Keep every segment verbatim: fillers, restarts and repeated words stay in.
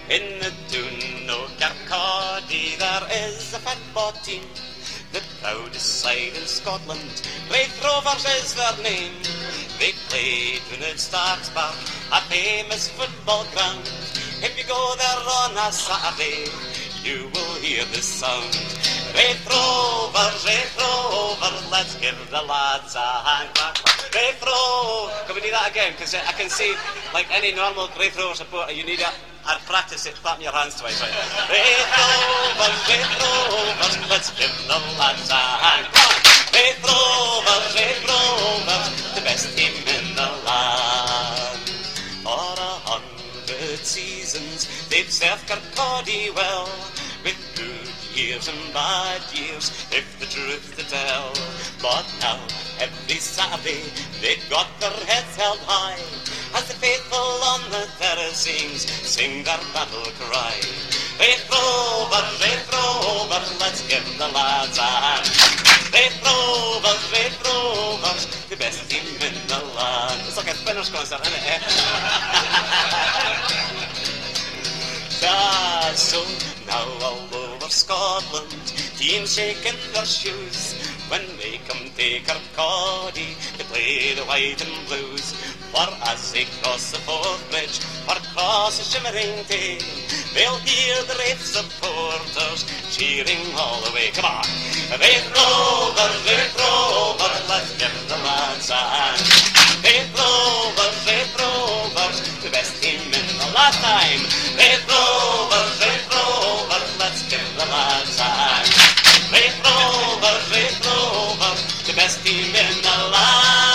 In the Doon o Kirkcaldy there is a football team, the proudest side in Scotland, Raith Rovers is their name. They played when it starts back, a famous football ground. If you go there on a Saturday, you will hear this sound. Raith Rovers, Raith Rovers, let's give the lads a hand clap. Raith Rovers, can we do that again? Because I can see, like any normal Raith Rovers supporter, you need a I'll practice it, clapping your hands twice, right? Raith Rovers, Raith Rovers, let's give the lads a hand. Come on! Raith Rovers, Raith Rovers, the best team in the land. For a hundred seasons, they've served Kirkcaldy well, with good years and bad years, if the truth to tell. But now, every Saturday, they've got their heads held high, as the faithful on the terrace sings, sing their battle cry. Raith Rovers, Raith Rovers, let's give the lads a hand. Raith Rovers, Raith Rovers, the best team in the land. It's like a Spinners concert, isn't it? Ah, so now all over Scotland, teams shaking their shoes when they come to Kirkcaldy to play the white and blues. For as they cross the Forth Bridge or cross the shimmering Tay, they'll hear the Raith supporters cheering all the way. Come on! Raith Rovers, Raith Rovers, let's give the lads a hand. Raith Rovers, Raith Rovers, the best team in the last time. Raith Rovers, Raith Rovers, let's give the lads a hand. Raith Rovers, Raith Rovers, the best team in the land.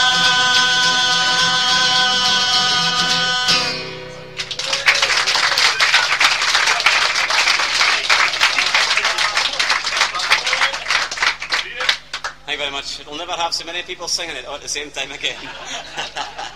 Thank you very much. We'll never have so many people singing it all at the same time again.